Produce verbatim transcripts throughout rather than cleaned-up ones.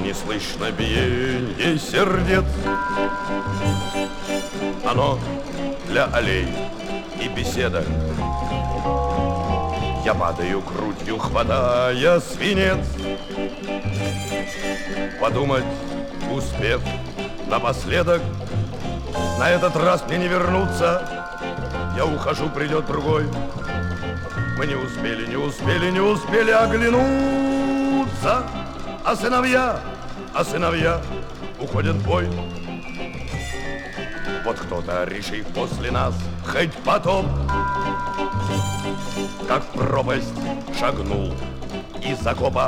не слышно биенье сердец. Оно для аллей и беседок. Я падаю грудью, хватая свинец. Подумать, успев напоследок, на этот раз мне не вернуться. Я ухожу, придет другой. Мы не успели, не успели, не успели оглянуться. А сыновья, а сыновья уходят в бой. Вот кто-то, решив после нас хоть потоп, как в пропасть шагнул из окопа.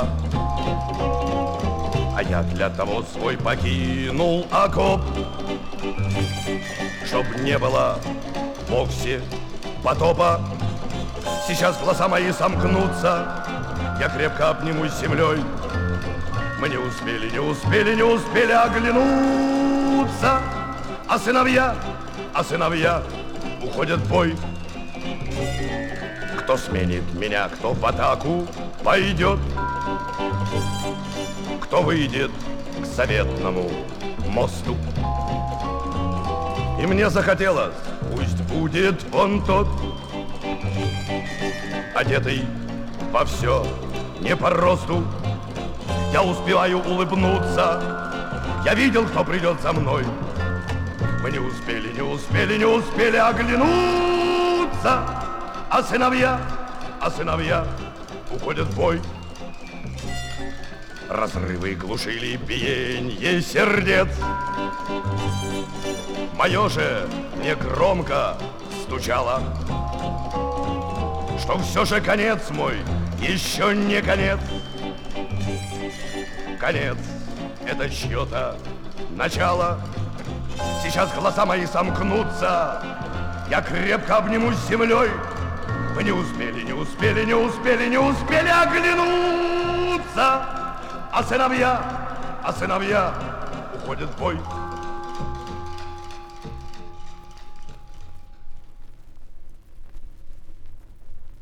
А я для того свой покинул окоп, чтоб не было вовсе потопа. Сейчас глаза мои сомкнутся, я крепко обнимусь с землей. Мы не успели, не успели, не успели оглянуться. А сыновья, а сыновья уходят в бой. Кто сменит меня, кто в атаку пойдет, кто выйдет к заветному мосту. И мне захотелось, пусть будет вон тот, одетый во все не по росту. Я успеваю улыбнуться, я видел, кто придет за мной. Мы не успели, не успели, не успели оглянуться. А сыновья, а сыновья уходят в бой. Разрывы глушили биенье сердец. Мое же мне громко стучало, что все же конец мой еще не конец. Конец — это чье-то начало. Сейчас глаза мои сомкнутся, я крепко обнимусь с землей. Мы не успели, не успели, не успели, не успели оглянуться. А сыновья, а сыновья уходят в бой.